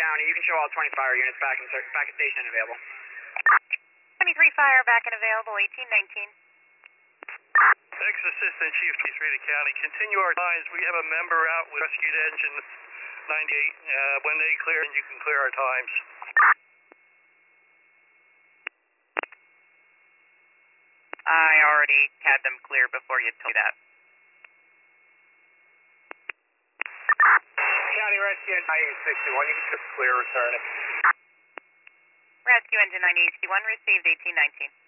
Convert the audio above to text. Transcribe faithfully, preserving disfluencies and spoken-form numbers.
County. You can show all twenty fire units back in back at station available. twenty-three fire back and available, eighteen nineteen. Ex-Assistant Chief Three County, continue our lines. We have a member out with rescued engine ninety-eight. Uh, when they clear, you can clear our times. I already had them clear before you told me that. County Rescue Engine ninety-eight sixty-one, you can just clear return it. Rescue Engine ninety-eight sixty-one received, eighteen nineteen.